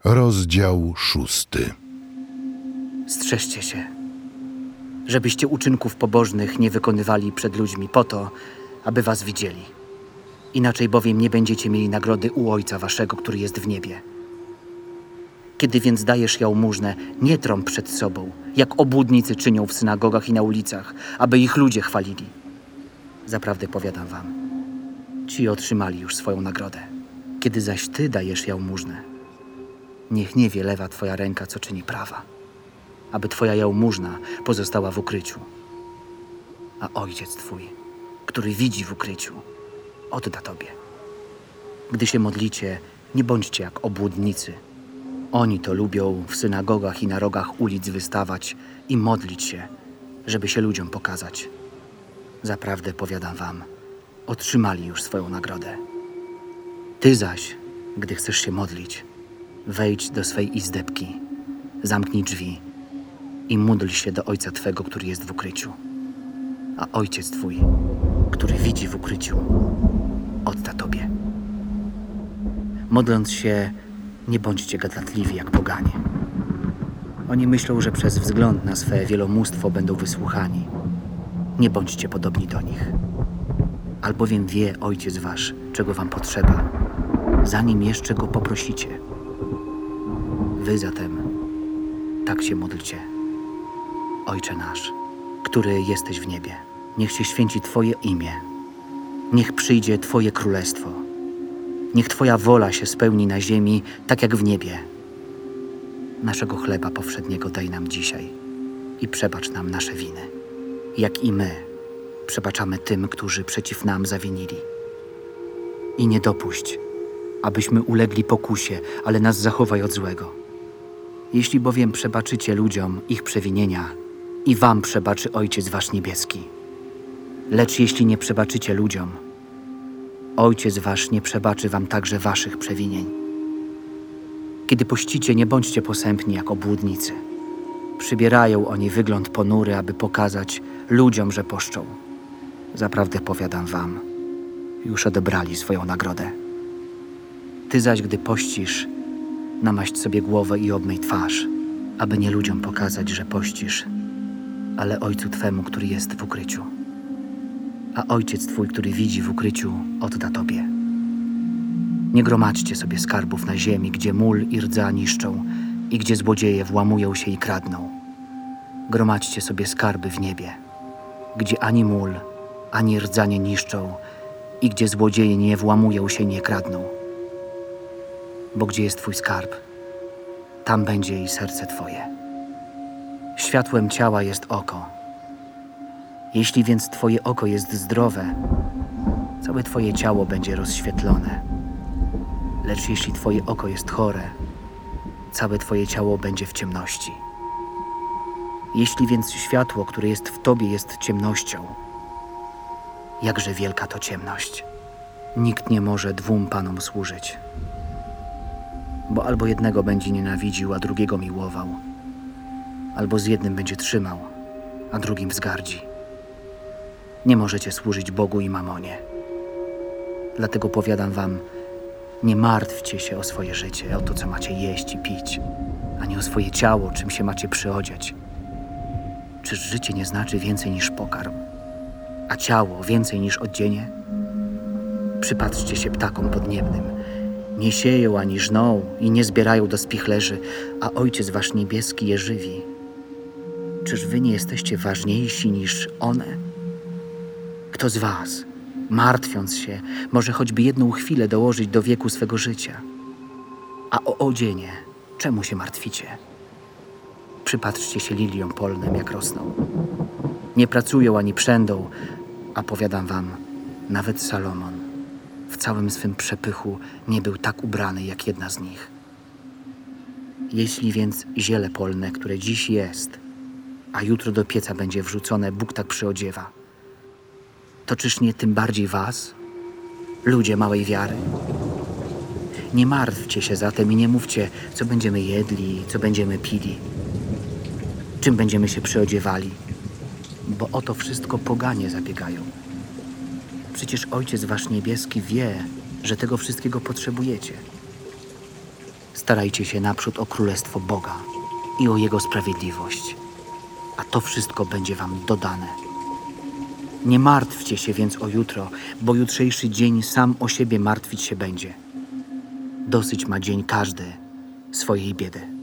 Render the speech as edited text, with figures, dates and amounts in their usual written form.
Rozdział 6. Strzeżcie się, żebyście uczynków pobożnych nie wykonywali przed ludźmi po to, aby was widzieli. Inaczej bowiem nie będziecie mieli nagrody u Ojca waszego, który jest w niebie. Kiedy więc dajesz jałmużnę, nie trąb przed sobą, jak obłudnicy czynią w synagogach i na ulicach, aby ich ludzie chwalili. Zaprawdę powiadam wam, ci otrzymali już swoją nagrodę. Kiedy zaś ty dajesz jałmużnę, niech nie wie lewa twoja ręka, co czyni prawa, aby twoja jałmużna pozostała w ukryciu. A Ojciec twój, który widzi w ukryciu, odda tobie. Gdy się modlicie, nie bądźcie jak obłudnicy. Oni to lubią w synagogach i na rogach ulic wystawać i modlić się, żeby się ludziom pokazać. Zaprawdę powiadam wam, otrzymali już swoją nagrodę. Ty zaś, gdy chcesz się modlić, wejdź do swej izdebki, zamknij drzwi i módl się do Ojca twego, który jest w ukryciu. A Ojciec twój, który widzi w ukryciu, odda tobie. Modląc się, nie bądźcie gadatliwi jak poganie. Oni myślą, że przez wzgląd na swe wielomóstwo będą wysłuchani. Nie bądźcie podobni do nich. Albowiem wie Ojciec wasz, czego wam potrzeba, zanim jeszcze go poprosicie. Wy zatem tak się módlcie. Ojcze nasz, który jesteś w niebie, niech się święci Twoje imię. Niech przyjdzie Twoje królestwo. Niech Twoja wola się spełni na ziemi, tak jak w niebie. Naszego chleba powszedniego daj nam dzisiaj i przebacz nam nasze winy, jak i my przebaczamy tym, którzy przeciw nam zawinili. I nie dopuść, abyśmy ulegli pokusie, ale nas zachowaj od złego. Jeśli bowiem przebaczycie ludziom ich przewinienia, i wam przebaczy Ojciec wasz niebieski. Lecz jeśli nie przebaczycie ludziom, Ojciec wasz nie przebaczy wam także waszych przewinień. Kiedy pościcie, nie bądźcie posępni jak obłudnicy. Przybierają oni wygląd ponury, aby pokazać ludziom, że poszczą. Zaprawdę powiadam wam, już odebrali swoją nagrodę. Ty zaś, gdy pościsz, namaść sobie głowę i obmyj twarz, aby nie ludziom pokazać, że pościsz, ale Ojcu Twemu, który jest w ukryciu. A Ojciec Twój, który widzi w ukryciu, odda Tobie. Nie gromadźcie sobie skarbów na ziemi, gdzie mól i rdza niszczą i gdzie złodzieje włamują się i kradną. Gromadźcie sobie skarby w niebie, gdzie ani mól, ani rdza nie niszczą i gdzie złodzieje nie włamują się i nie kradną. Bo gdzie jest Twój skarb, tam będzie i serce Twoje. Światłem ciała jest oko. Jeśli więc Twoje oko jest zdrowe, całe Twoje ciało będzie rozświetlone. Lecz jeśli Twoje oko jest chore, całe Twoje ciało będzie w ciemności. Jeśli więc światło, które jest w Tobie, jest ciemnością, jakże wielka to ciemność. Nikt nie może dwóm panom służyć, bo albo jednego będzie nienawidził, a drugiego miłował, albo z jednym będzie trzymał, a drugim wzgardzi. Nie możecie służyć Bogu i mamonie. Dlatego powiadam wam, nie martwcie się o swoje życie, o to, co macie jeść i pić, ani o swoje ciało, czym się macie przyodziać. Czyż życie nie znaczy więcej niż pokarm, a ciało więcej niż odzienie? Przypatrzcie się ptakom podniebnym. Nie sieją ani żną i nie zbierają do spichlerzy, a Ojciec wasz niebieski je żywi. Czyż wy nie jesteście ważniejsi niż one? Kto z was, martwiąc się, może choćby jedną chwilę dołożyć do wieku swego życia? A o odzienie czemu się martwicie? Przypatrzcie się liliom polnym, jak rosną. Nie pracują ani przędą, a powiadam wam, nawet Salomon w całym swym przepychu nie był tak ubrany jak jedna z nich. Jeśli więc ziele polne, które dziś jest, a jutro do pieca będzie wrzucone, Bóg tak przyodziewa, to czyż nie tym bardziej was, ludzie małej wiary? Nie martwcie się zatem i nie mówcie, co będziemy jedli, co będziemy pili, czym będziemy się przyodziewali, bo o to wszystko poganie zabiegają. Przecież Ojciec wasz niebieski wie, że tego wszystkiego potrzebujecie. Starajcie się naprzód o Królestwo Boga i o Jego sprawiedliwość, a to wszystko będzie wam dodane. Nie martwcie się więc o jutro, bo jutrzejszy dzień sam o siebie martwić się będzie. Dosyć ma dzień każdy swojej biedy.